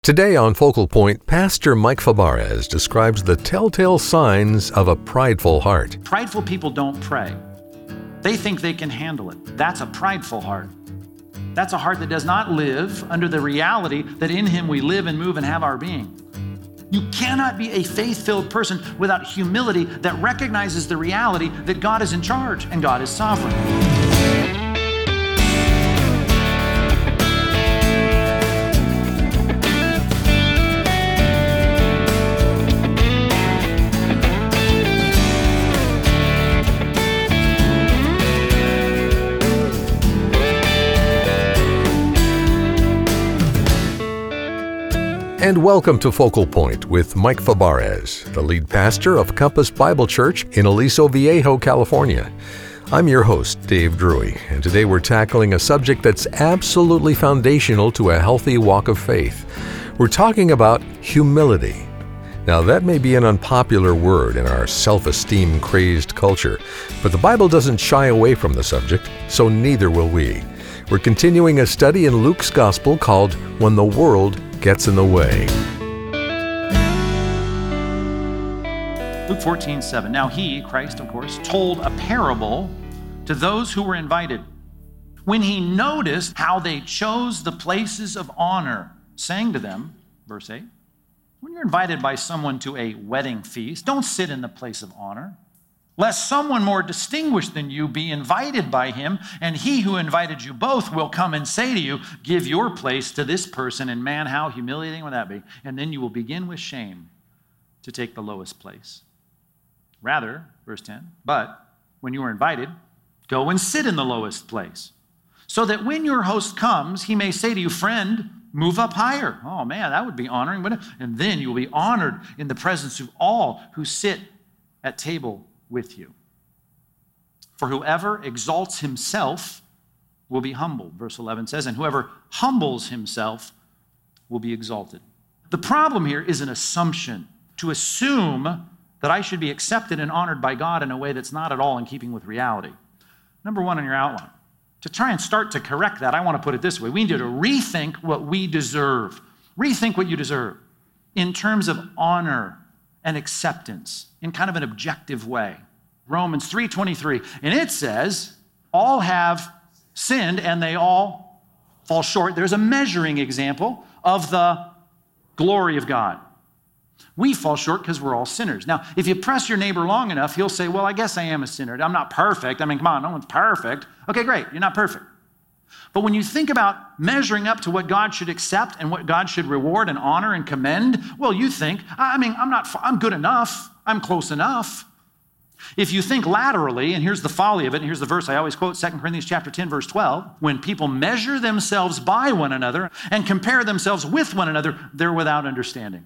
Today on Focal Point, Pastor Mike Fabarez describes the telltale signs of a prideful heart. Prideful people don't pray. They think they can handle it. That's a prideful heart. That's a heart that does not live under the reality that in Him we live and move and have our being. You cannot be a faith-filled person without humility that recognizes the reality that God is in charge and God is sovereign. And welcome to Focal Point with Mike Fabarez, the lead pastor of Compass Bible Church in Aliso Viejo, California. I'm your host, Dave Drury, and today we're tackling a subject that's absolutely foundational to a healthy walk of faith. We're talking about humility. Now, that may be an unpopular word in our self-esteem crazed culture, but the Bible doesn't shy away from the subject, so neither will we. We're continuing a study in Luke's Gospel called When the World Gets in the Way. Luke 14:7. Now he, Christ of course, told a parable to those who were invited. When he noticed how they chose the places of honor, saying to them, verse 8, when you're invited by someone to a wedding feast, don't sit in the place of honor, lest someone more distinguished than you be invited by him, and he who invited you both will come and say to you, give your place to this person, and man, how humiliating would that be? And then you will begin with shame to take the lowest place. Rather, verse 10, but when you are invited, go and sit in the lowest place, so that when your host comes, he may say to you, friend, move up higher. Oh man, that would be honoring, wouldn't it? And then you will be honored in the presence of all who sit at table with you. For whoever exalts himself will be humbled, verse 11 says, and whoever humbles himself will be exalted. The problem here is an assumption, to assume that I should be accepted and honored by God in a way that's not at all in keeping with reality. Number one on your outline. To try and start to correct that, I want to put it this way. We need to rethink what we deserve. Rethink what you deserve in terms of honor and acceptance in kind of an objective way. Romans 3:23, and it says, all have sinned and they all fall short. There's a measuring example of the glory of God. We fall short because we're all sinners. Now, if you press your neighbor long enough, he'll say, well, I guess I am a sinner. I'm not perfect. I mean, come on, no one's perfect. Okay, great, you're not perfect. But when you think about measuring up to what God should accept and what God should reward and honor and commend, well, you think, I'm good enough. I'm close enough. If you think laterally, and here's the folly of it, and here's the verse I always quote, 2 Corinthians chapter 10, verse 12, when people measure themselves by one another and compare themselves with one another, they're without understanding.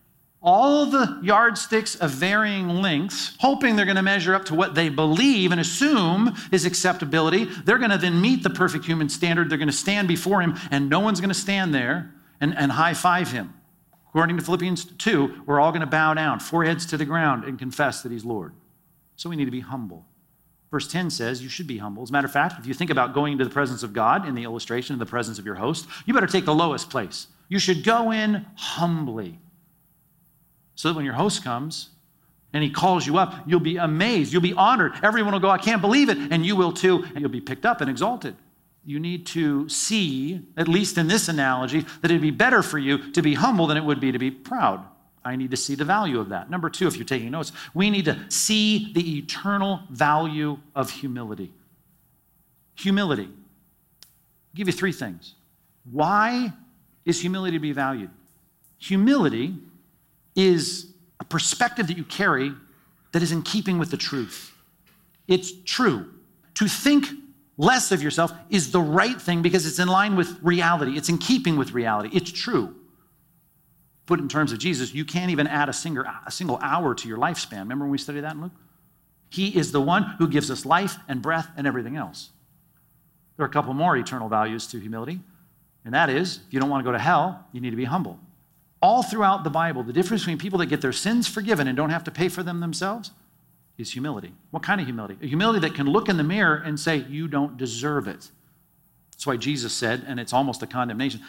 All the yardsticks of varying lengths, hoping they're going to measure up to what they believe and assume is acceptability. They're going to then meet the perfect human standard. They're going to stand before him, and no one's going to stand there and high-five him. According to Philippians 2, we're all going to bow down, foreheads to the ground, and confess that he's Lord. So we need to be humble. Verse 10 says you should be humble. As a matter of fact, if you think about going into the presence of God in the illustration of the presence of your host, you better take the lowest place. You should go in humbly, so that when your host comes and he calls you up, you'll be amazed. You'll be honored. Everyone will go, I can't believe it. And you will too. And you'll be picked up and exalted. You need to see, at least in this analogy, that it'd be better for you to be humble than it would be to be proud. I need to see the value of that. Number two, if you're taking notes, we need to see the eternal value of humility. Humility. I'll give you three things. Why is humility to be valued? Humility is a perspective that you carry that is in keeping with the truth. It's true. To think less of yourself is the right thing because it's in line with reality. It's in keeping with reality. It's true. Put in terms of Jesus, you can't even add a single hour to your lifespan. Remember when we studied that in Luke? He is the one who gives us life and breath and everything else. There are a couple more eternal values to humility, and that is, if you don't want to go to hell, you need to be humble. All throughout the Bible, the difference between people that get their sins forgiven and don't have to pay for them themselves is humility. What kind of humility? A humility that can look in the mirror and say, you don't deserve it. That's why Jesus said, and it's almost a condemnation,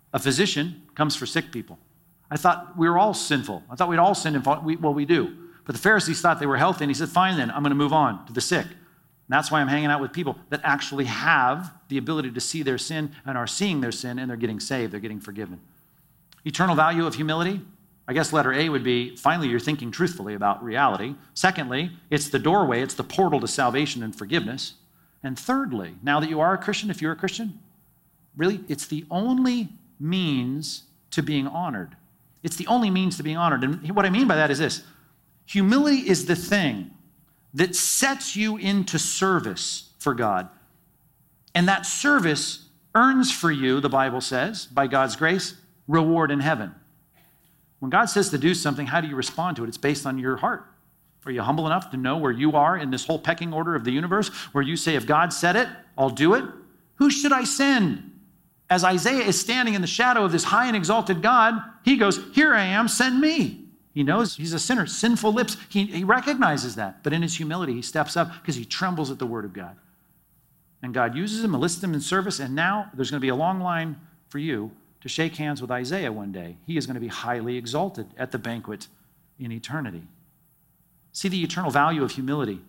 A physician comes for sick people. I thought we were all sinful. I thought we'd all sinned and fall. Well, we do. But the Pharisees thought they were healthy, and he said, fine then, I'm going to move on to the sick. And that's why I'm hanging out with people that actually have the ability to see their sin and are seeing their sin, and they're getting saved, they're getting forgiven. Eternal value of humility. I guess letter A would be, finally, you're thinking truthfully about reality. Secondly, it's the doorway, it's the portal to salvation and forgiveness. And thirdly, now that you are a Christian, if you're a Christian, really, it's the only means to being honored. It's the only means to being honored. And what I mean by that is this. Humility is the thing that sets you into service for God. And that service earns for you, the Bible says, by God's grace, reward in heaven. When God says to do something, how do you respond to it? It's based on your heart. Are you humble enough to know where you are in this whole pecking order of the universe, where you say, if God said it, I'll do it? Who should I send? As Isaiah is standing in the shadow of this high and exalted God, he goes, here I am, send me. He knows he's a sinner, sinful lips. He recognizes that. But in his humility, he steps up because he trembles at the word of God. And God uses him, enlists him in service, and now there's going to be a long line for you to shake hands with Isaiah one day. He is going to be highly exalted at the banquet in eternity. See the eternal value of humility.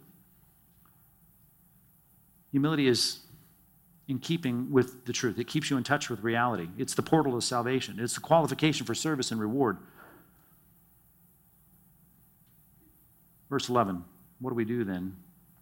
Humility is in keeping with the truth. It keeps you in touch with reality. It's the portal to salvation. It's the qualification for service and reward. Verse 11, what do we do then?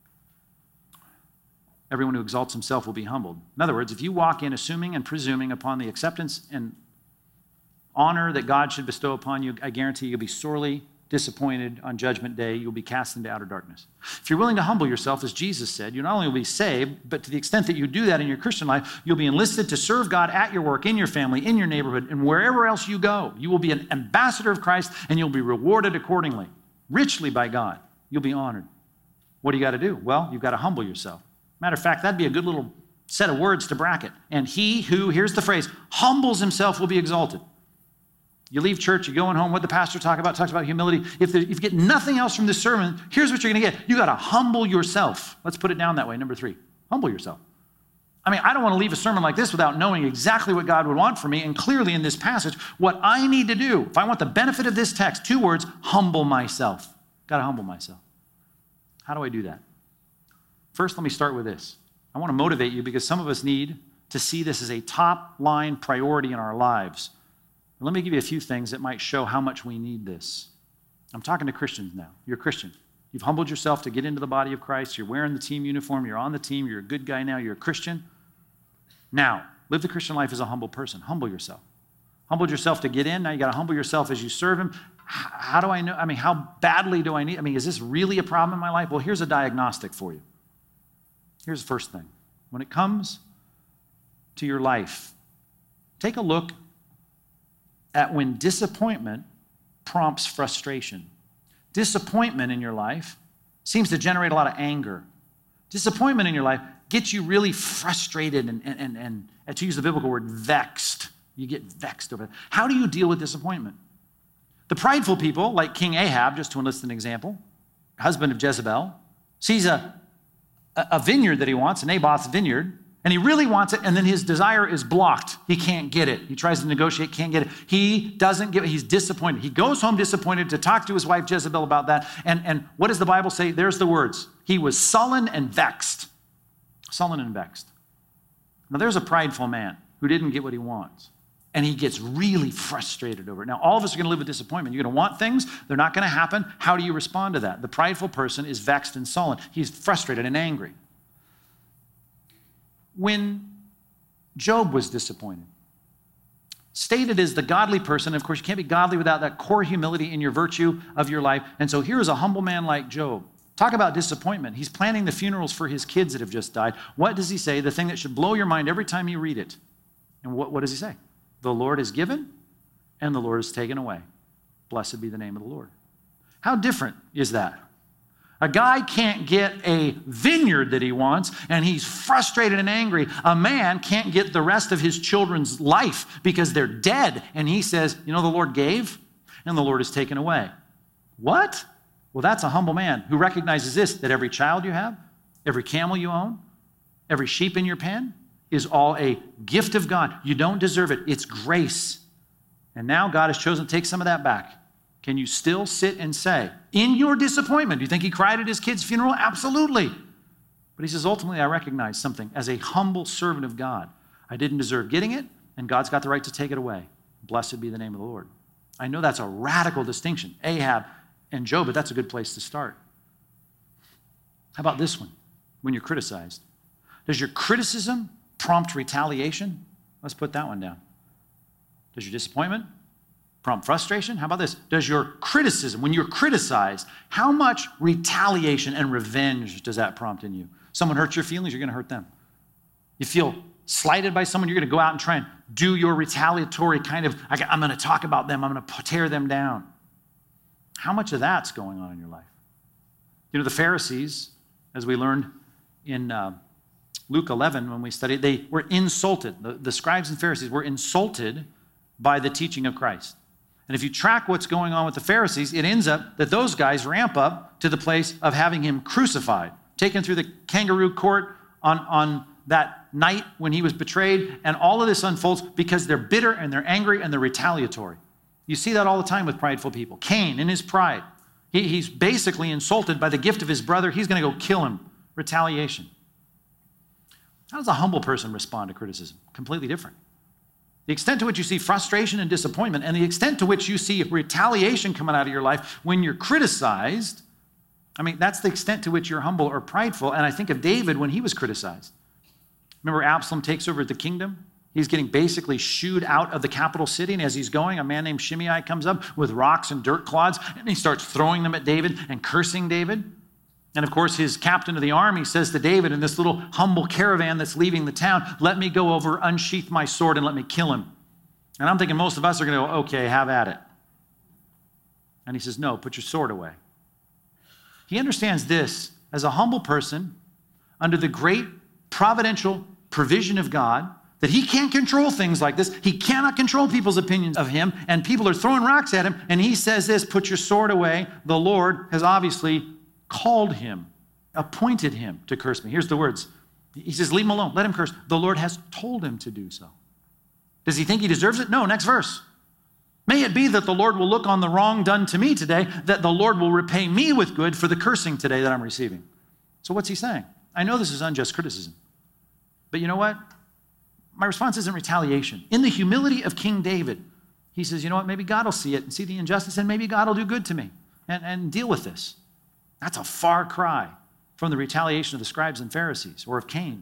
Everyone who exalts himself will be humbled. In other words, if you walk in assuming and presuming upon the acceptance and honor that God should bestow upon you, I guarantee you'll be sorely disappointed on Judgment Day. You'll be cast into outer darkness. If you're willing to humble yourself, as Jesus said, you not only will be saved, but to the extent that you do that in your Christian life, you'll be enlisted to serve God at your work, in your family, in your neighborhood, and wherever else you go. You will be an ambassador of Christ, and you'll be rewarded accordingly, richly by God. You'll be honored. What do you got to do? Well, you've got to humble yourself. Matter of fact, that'd be a good little set of words to bracket. And he who, here's the phrase, humbles himself will be exalted. You leave church, you're going home, what the pastor talks about humility. If you get nothing else from this sermon, here's what you're going to get. You got to humble yourself. Let's put it down that way. Number 3, humble yourself. I mean, I don't want to leave a sermon like this without knowing exactly what God would want for me, and clearly in this passage, what I need to do. If I want the benefit of this text, 2 words, humble myself. Got to humble myself. How do I do that? First, let me start with this. I want to motivate you because some of us need to see this as a top-line priority in our lives. Let me give you a few things that might show how much we need this. I'm talking to Christians now. You're a Christian. You've humbled yourself to get into the body of Christ. You're wearing the team uniform. You're on the team. You're a good guy now. You're a Christian. Now, live the Christian life as a humble person. Humble yourself. Humbled yourself to get in. Now you got to humble yourself as you serve him. How do I know? I mean, how badly do I need? I mean, is this really a problem in my life? Well, here's a diagnostic for you. Here's the first thing. When it comes to your life, take a look at when disappointment prompts frustration. Disappointment in your life seems to generate a lot of anger. Disappointment in your life gets you really frustrated and to use the biblical word, vexed. You get vexed over it. How do you deal with disappointment? The prideful people, like King Ahab, just to enlist an example, husband of Jezebel, sees a vineyard that he wants, Naboth's vineyard, and he really wants it, and then his desire is blocked. He can't get it. He tries to negotiate, can't get it. He doesn't get it. He's disappointed. He goes home disappointed to talk to his wife Jezebel about that. And what does the Bible say? There's the words. He was sullen and vexed. Sullen and vexed. Now there's a prideful man who didn't get what he wants. And he gets really frustrated over it. Now, all of us are going to live with disappointment. You're going to want things. They're not going to happen. How do you respond to that? The prideful person is vexed and sullen. He's frustrated and angry. When Job was disappointed, stated as the godly person, of course, you can't be godly without that core humility in your virtue of your life. And so here is a humble man like Job. Talk about disappointment. He's planning the funerals for his kids that have just died. What does he say? The thing that should blow your mind every time you read it. And what does he say? The Lord is given and the Lord is taken away. Blessed be the name of the Lord. How different is that? A guy can't get a vineyard that he wants, and he's frustrated and angry. A man can't get the rest of his children's life because they're dead. And he says, you know, the Lord gave and the Lord is taken away. What? Well, that's a humble man who recognizes this, that every child you have, every camel you own, every sheep in your pen, is all a gift of God. You don't deserve it. It's grace. And now God has chosen to take some of that back. Can you still sit and say, in your disappointment, do you think he cried at his kid's funeral? Absolutely. But he says, ultimately, I recognize something. As a humble servant of God, I didn't deserve getting it, and God's got the right to take it away. Blessed be the name of the Lord. I know that's a radical distinction, Ahab and Job, but that's a good place to start. How about this one? When you're criticized. Does your criticism prompt retaliation? Let's put that one down. Does your disappointment prompt frustration? How about this? Does your criticism, when you're criticized, how much retaliation and revenge does that prompt in you? Someone hurts your feelings, you're going to hurt them. You feel slighted by someone, you're going to go out and try and do your retaliatory kind of, I'm going to talk about them, I'm going to tear them down. How much of that's going on in your life? You know, the Pharisees, as we learned in Luke 11 when we studied, they were insulted. The scribes and Pharisees were insulted by the teaching of Christ. And if you track what's going on with the Pharisees, it ends up that those guys ramp up to the place of having him crucified, taken through the kangaroo court on that night when he was betrayed, and all of this unfolds because they're bitter and they're angry and they're retaliatory. You see that all the time with prideful people. Cain, in his pride, he's basically insulted by the gift of his brother. He's going to go kill him. Retaliation. How does a humble person respond to criticism? Completely different. The extent to which you see frustration and disappointment, and the extent to which you see retaliation coming out of your life when you're criticized, I mean, that's the extent to which you're humble or prideful. And I think of David when he was criticized. Remember, Absalom takes over the kingdom? He's getting basically shooed out of the capital city, and as he's going, a man named Shimei comes up with rocks and dirt clods, and he starts throwing them at David and cursing David. And of course, his captain of the army says to David in this little humble caravan that's leaving the town, let me go over, unsheath my sword, and let me kill him. And I'm thinking most of us are going to go, okay, have at it. And he says, no, put your sword away. He understands this as a humble person under the great providential provision of God, that he can't control things like this. He cannot control people's opinions of him, and people are throwing rocks at him, and he says this, put your sword away. The Lord has obviously called him, appointed him to curse me. Here's the words. He says, leave him alone. Let him curse. The Lord has told him to do so. Does he think he deserves it? No, next verse. May it be that the Lord will look on the wrong done to me today, that the Lord will repay me with good for the cursing today that I'm receiving. So what's he saying? I know this is unjust criticism, but you know what? My response isn't retaliation. In the humility of King David, he says, you know what? Maybe God will see it and see the injustice, and maybe God will do good to me and deal with this. That's a far cry from the retaliation of the scribes and Pharisees or of Cain.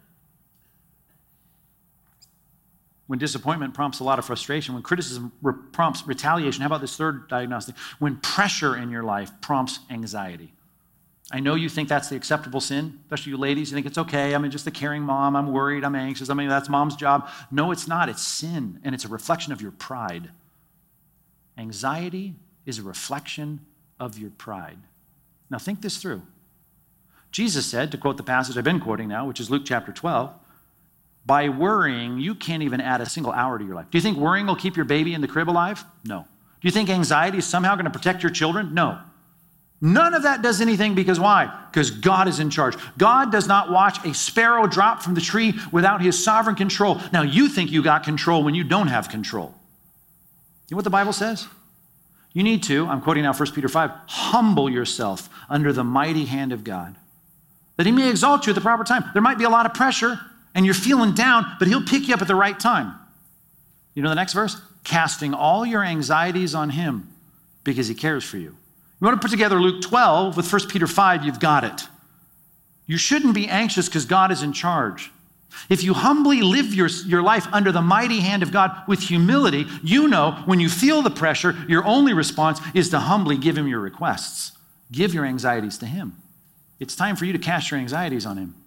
When disappointment prompts a lot of frustration, when criticism prompts retaliation, how about this third diagnostic? When pressure in your life prompts anxiety. I know you think that's the acceptable sin, especially you ladies. You think it's okay, I'm just a caring mom, I'm worried, I'm anxious, that's mom's job. No, it's not. It's sin, and it's a reflection of your pride. Anxiety is a reflection of your pride. Now think this through. Jesus said, to quote the passage I've been quoting now, which is Luke chapter 12, by worrying, you can't even add a single hour to your life. Do you think worrying will keep your baby in the crib alive? No. Do you think anxiety is somehow going to protect your children? No. None of that does anything because why? Because God is in charge. God does not watch a sparrow drop from the tree without his sovereign control. Now you think you got control when you don't have control. You know what the Bible says? You need to, I'm quoting now 1 Peter 5, humble yourself under the mighty hand of God, that he may exalt you at the proper time. There might be a lot of pressure and you're feeling down, but he'll pick you up at the right time. You know the next verse? Casting all your anxieties on him because he cares for you. You want to put together Luke 12 with 1 Peter 5, you've got it. You shouldn't be anxious because God is in charge. If you humbly live your life under the mighty hand of God with humility, you know when you feel the pressure, your only response is to humbly give him your requests. Give your anxieties to him. It's time for you to cast your anxieties on him.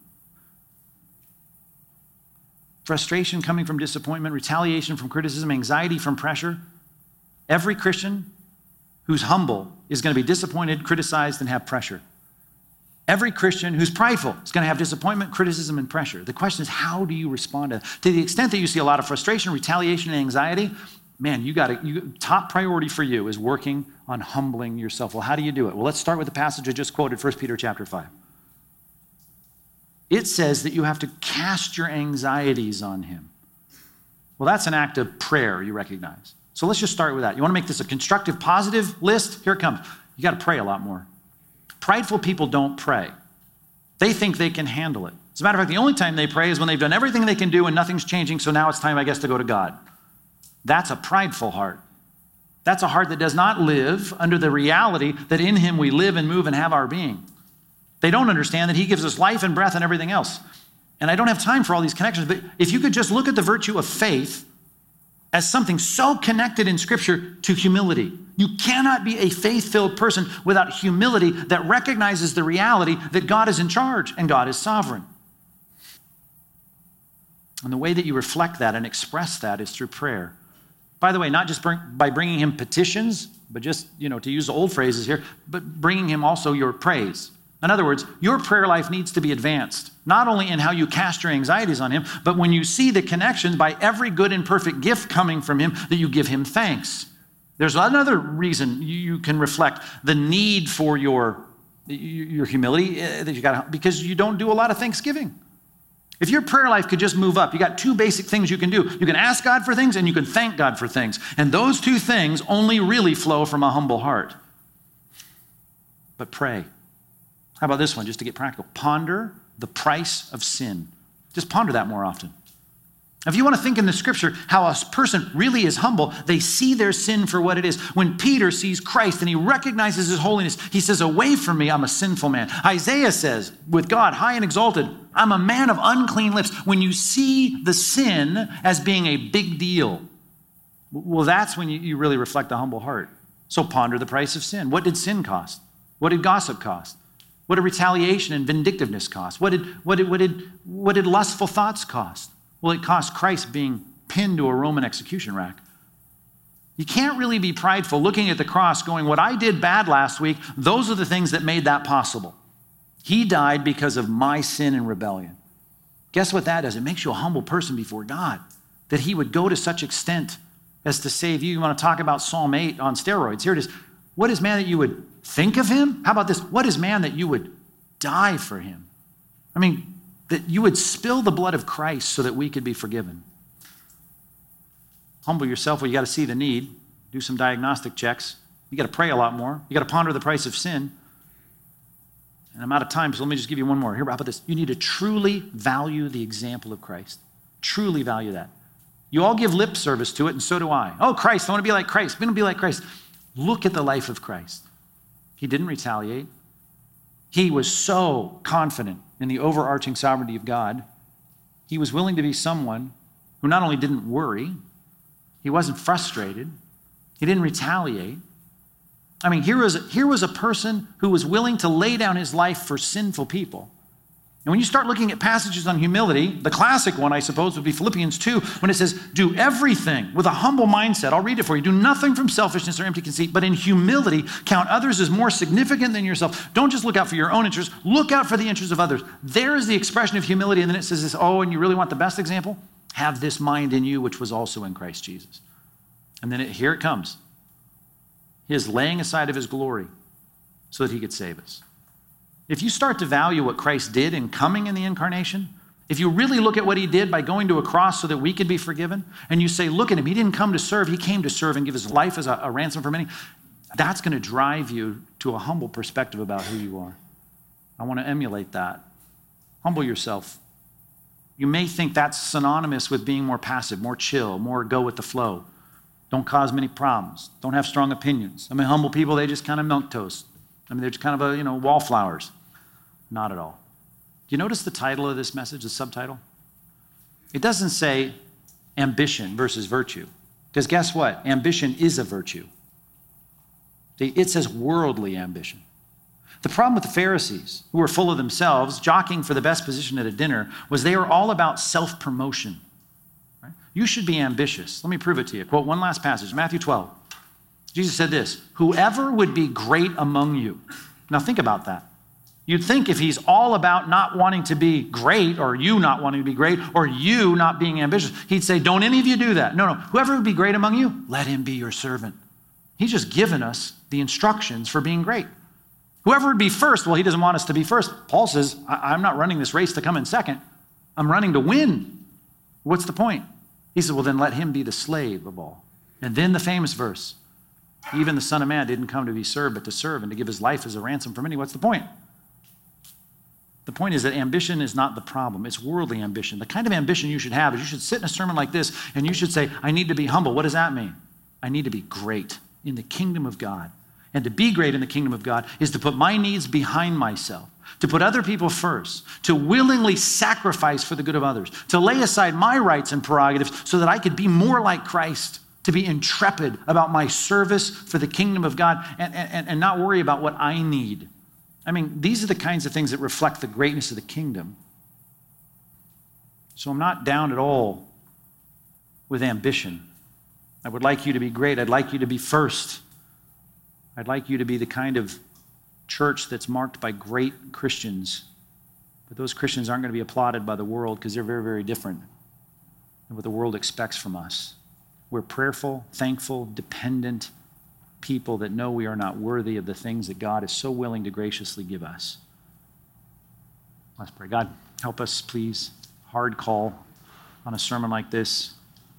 Frustration coming from disappointment, retaliation from criticism, anxiety from pressure. Every Christian who's humble is going to be disappointed, criticized, and have pressure. Every Christian who's prideful is going to have disappointment, criticism, and pressure. The question is, how do you respond to that? To the extent that you see a lot of frustration, retaliation, and anxiety, man, top priority for you is working on humbling yourself. Well, how do you do it? Well, let's start with the passage I just quoted, 1 Peter chapter 5. It says that you have to cast your anxieties on him. Well, that's an act of prayer, you recognize. So let's just start with that. You want to make this a constructive, positive list? Here it comes. You got to pray a lot more. Prideful people don't pray. They think they can handle it. As a matter of fact, the only time they pray is when they've done everything they can do and nothing's changing, so now it's time, I guess, to go to God. That's a prideful heart. That's a heart that does not live under the reality that in him we live and move and have our being. They don't understand that he gives us life and breath and everything else. And I don't have time for all these connections, but if you could just look at the virtue of faith as something so connected in Scripture to humility. You cannot be a faith-filled person without humility that recognizes the reality that God is in charge and God is sovereign. And the way that you reflect that and express that is through prayer. By the way, not just by bringing him petitions, but just, to use the old phrases here, but bringing him also your praise. In other words, your prayer life needs to be advanced, not only in how you cast your anxieties on him, but when you see the connection by every good and perfect gift coming from him, that you give him thanks. There's another reason you can reflect the need for your humility that you got, because you don't do a lot of thanksgiving. If your prayer life could just move up, you got two basic things you can do. You can ask God for things and you can thank God for things. And those two things only really flow from a humble heart. But pray. How about this one, just to get practical? Ponder the price of sin. Just ponder that more often. If you want to think in the Scripture how a person really is humble, they see their sin for what it is. When Peter sees Christ and he recognizes his holiness, he says, "Away from me, I'm a sinful man." Isaiah says, with God high and exalted, "I'm a man of unclean lips." When you see the sin as being a big deal, well, that's when you really reflect a humble heart. So ponder the price of sin. What did sin cost? What did gossip cost? What did retaliation and vindictiveness cost? What did lustful thoughts cost? Well, it cost Christ being pinned to a Roman execution rack. You can't really be prideful looking at the cross going, what I did bad last week, those are the things that made that possible. He died because of my sin and rebellion. Guess what that does? It makes you a humble person before God, that he would go to such extent as to save you. You want to talk about Psalm 8 on steroids. Here it is. What is man that you would think of him? How about this? What is man that you would die for him? I mean, that you would spill the blood of Christ so that we could be forgiven. Humble yourself. Well, you got to see the need. Do some diagnostic checks. You got to pray a lot more. You got to ponder the price of sin. And I'm out of time, so let me just give you one more. Here, how about this? You need to truly value the example of Christ. Truly value that. You all give lip service to it, and so do I. Oh, Christ, I want to be like Christ. We want to be like Christ. Look at the life of Christ. He didn't retaliate. He was so confident in the overarching sovereignty of God. He was willing to be someone who not only didn't worry, he wasn't frustrated, he didn't retaliate. I mean, here was a person who was willing to lay down his life for sinful people. And when you start looking at passages on humility, the classic one, I suppose, would be Philippians 2, when it says, do everything with a humble mindset. I'll read it for you. Do nothing from selfishness or empty conceit, but in humility, count others as more significant than yourself. Don't just look out for your own interests. Look out for the interests of others. There is the expression of humility. And then it says this, and you really want the best example? Have this mind in you, which was also in Christ Jesus. And then here it comes. His laying aside of his glory so that he could save us. If you start to value what Christ did in coming in the incarnation, if you really look at what he did by going to a cross so that we could be forgiven, and you say, look at him, he didn't come to serve, he came to serve and give his life as a ransom for many, that's going to drive you to a humble perspective about who you are. I want to emulate that. Humble yourself. You may think that's synonymous with being more passive, more chill, more go with the flow. Don't cause many problems. Don't have strong opinions. I mean, humble people, they just kind of milquetoast. I mean, they're just kind of wallflowers. Not at all. Do you notice the title of this message, the subtitle? It doesn't say ambition versus virtue. Because guess what? Ambition is a virtue. It says worldly ambition. The problem with the Pharisees, who were full of themselves, jockeying for the best position at a dinner, was they were all about self-promotion. Right? You should be ambitious. Let me prove it to you. Quote one last passage, Matthew 12. Jesus said this, whoever would be great among you. Now think about that. You'd think if he's all about not wanting to be great, or you not wanting to be great, or you not being ambitious, he'd say, don't any of you do that. No. Whoever would be great among you, let him be your servant. He's just given us the instructions for being great. Whoever would be first, well, he doesn't want us to be first. Paul says, I'm not running this race to come in second. I'm running to win. What's the point? He said, well, then let him be the slave of all. And then the famous verse, even the Son of Man didn't come to be served, but to serve and to give his life as a ransom for many. What's the point? The point is that ambition is not the problem. It's worldly ambition. The kind of ambition you should have is you should sit in a sermon like this and you should say, I need to be humble. What does that mean? I need to be great in the kingdom of God. And to be great in the kingdom of God is to put my needs behind myself, to put other people first, to willingly sacrifice for the good of others, to lay aside my rights and prerogatives so that I could be more like Christ, to be intrepid about my service for the kingdom of God and not worry about what I need. I mean, these are the kinds of things that reflect the greatness of the kingdom. So I'm not down at all with ambition. I would like you to be great. I'd like you to be first. I'd like you to be the kind of church that's marked by great Christians. But those Christians aren't going to be applauded by the world because they're very, very different than what the world expects from us. We're prayerful, thankful, dependent people that know we are not worthy of the things that God is so willing to graciously give us. Let's pray. God, help us, please. Hard call on a sermon like this.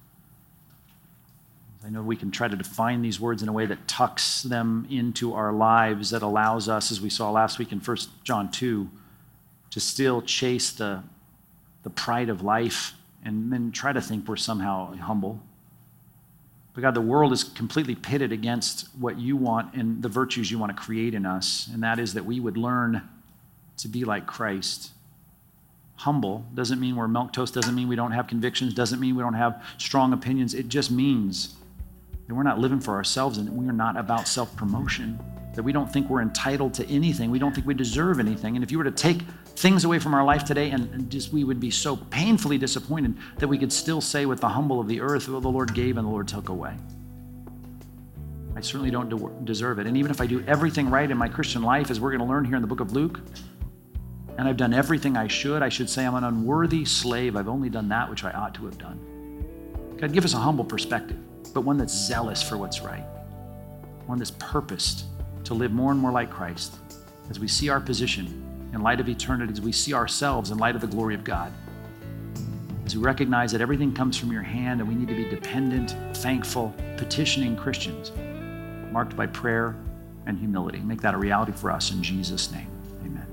I know we can try to define these words in a way that tucks them into our lives, that allows us, as we saw last week in 1 John 2, to still chase the pride of life and then try to think we're somehow humble. But God, the world is completely pitted against what you want and the virtues you want to create in us, and that is that we would learn to be like Christ. Humble doesn't mean we're milquetoast, doesn't mean we don't have convictions, doesn't mean we don't have strong opinions. It just means that we're not living for ourselves and that we are not about self-promotion, that we don't think we're entitled to anything. We don't think we deserve anything. And if you were to take things away from our life today, and just we would be so painfully disappointed that we could still say with the humble of the earth, well, the Lord gave and the Lord took away. I certainly don't deserve it. And even if I do everything right in my Christian life, as we're going to learn here in the book of Luke, and I've done everything I should say I'm an unworthy slave. I've only done that which I ought to have done. God, give us a humble perspective, but one that's zealous for what's right, one that's purposed to live more and more like Christ as we see our position in light of eternity, as we see ourselves in light of the glory of God, as we recognize that everything comes from your hand and we need to be dependent, thankful, petitioning Christians, marked by prayer and humility. Make that a reality for us in Jesus' name. Amen.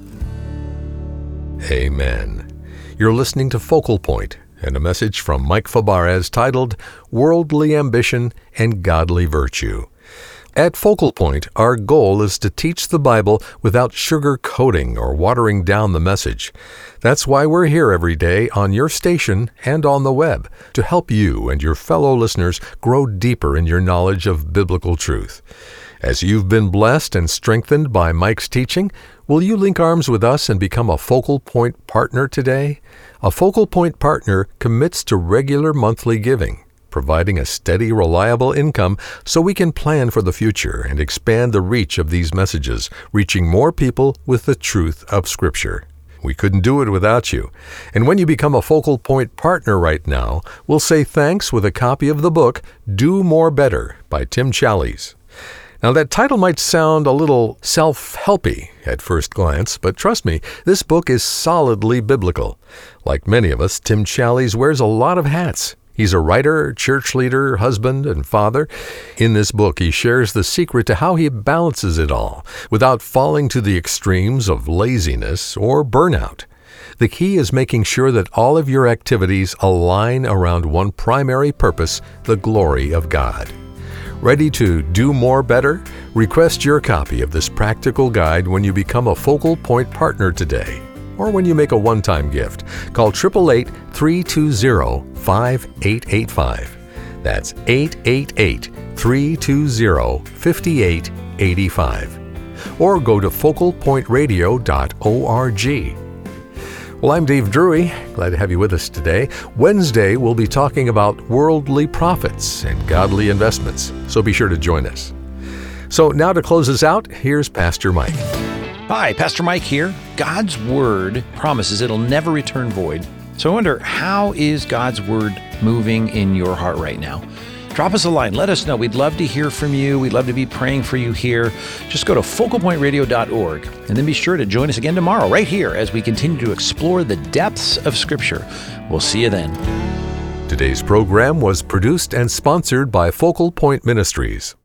Amen. You're listening to Focal Point and a message from Mike Fabarez titled Worldly Ambition and Godly Virtue. At Focal Point, our goal is to teach the Bible without sugar-coating or watering down the message. That's why we're here every day on your station and on the web, to help you and your fellow listeners grow deeper in your knowledge of biblical truth. As you've been blessed and strengthened by Mike's teaching, will you link arms with us and become a Focal Point partner today? A Focal Point partner commits to regular monthly giving, providing a steady, reliable income so we can plan for the future and expand the reach of these messages, reaching more people with the truth of Scripture. We couldn't do it without you. And when you become a Focal Point partner right now, we'll say thanks with a copy of the book, Do More Better by Tim Challies. Now, that title might sound a little self-helpy at first glance, but trust me, this book is solidly biblical. Like many of us, Tim Challies wears a lot of hats. He's a writer, church leader, husband, and father. In this book, he shares the secret to how he balances it all without falling to the extremes of laziness or burnout. The key is making sure that all of your activities align around one primary purpose, the glory of God. Ready to do more better? Request your copy of this practical guide when you become a Focal Point partner today, or when you make a one-time gift. Call 888-320-5885. That's 888-320-5885. Or go to focalpointradio.org. Well, I'm Dave Drury. Glad to have you with us today. Wednesday, we'll be talking about worldly profits and godly investments, so be sure to join us. So now to close us out, here's Pastor Mike. Hi, Pastor Mike here. God's Word promises it'll never return void. So I wonder, how is God's Word moving in your heart right now? Drop us a line. Let us know. We'd love to hear from you. We'd love to be praying for you here. Just go to focalpointradio.org and then be sure to join us again tomorrow right here as we continue to explore the depths of Scripture. We'll see you then. Today's program was produced and sponsored by Focal Point Ministries.